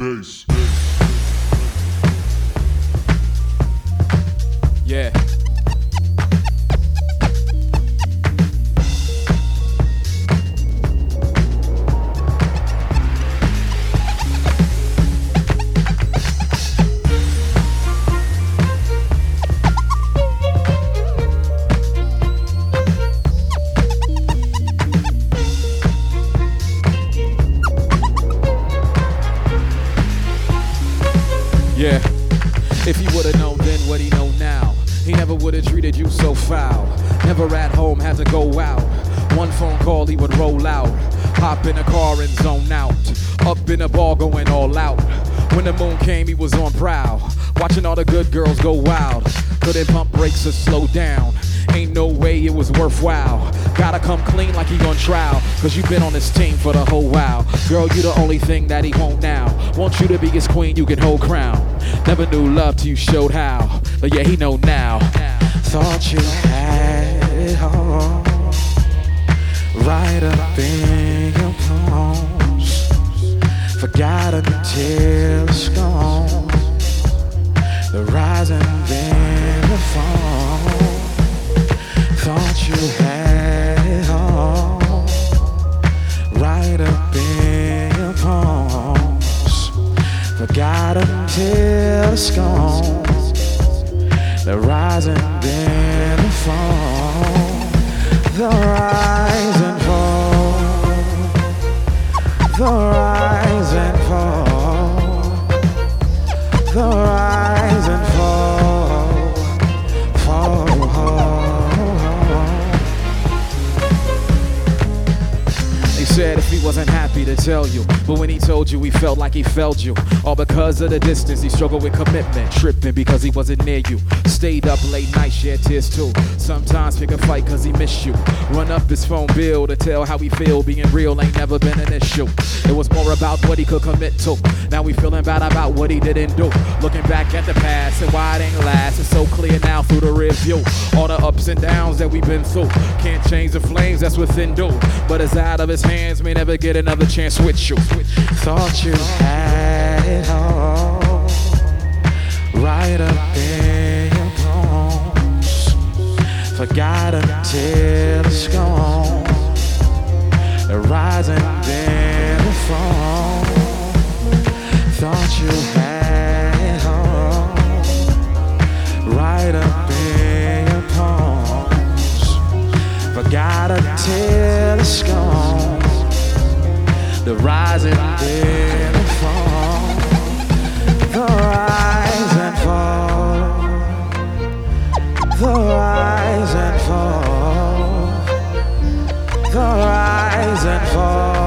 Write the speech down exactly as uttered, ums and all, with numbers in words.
bass. Yeah. Yeah, if he would've known then what he know now, he never would've treated you so foul. Never at home, had to go out. One phone call, he would roll out. Hop in a car and zone out. Up in a bar, going all out. When the moon came, he was on prowl. Watching all the good girls go wild. Couldn't pump brakes or slow down. Ain't no way it was worthwhile. Gotta come clean like he on trial, cause you been on this team for the whole while. Girl, you the only thing that he won't now. Want you to be his queen, you can hold crown. Never knew love till you showed how. But yeah, he know now. Thought you had it all, right up in your palms. Forgot until it's gone. The rise and then the fall. Thought you had it all, right up in your palms. Forgot until it's gone. The rise and then the fall. The rise and fall. The rise and fall. The rise and fall. Fall. He said if he wasn't happy to tell you, but when he told you, he felt like he failed you. All because of the distance, he struggled with commitment, tripping because he wasn't near you. Stayed up late night, shed tears too. Sometimes pick a fight cause he missed you. Run up his phone bill to tell how he feel. Being real ain't never been an issue. It was more about what he could commit to. Now we feeling bad about what he didn't do. Looking back at the past and why it ain't last. It's so clear now through the rear view. All the ups and downs that we've been through. Can't change the flames that's within do. But it's out of his hands, may never get another chance with you. Thought you had it all, right up in your palms. Forgot until it's gone. The rise and then the fall. Thought you had it all, right up in your palms. Forgot until it's gone. The rise and then the fall. The rise and fall. The rise and fall. The rise and fall.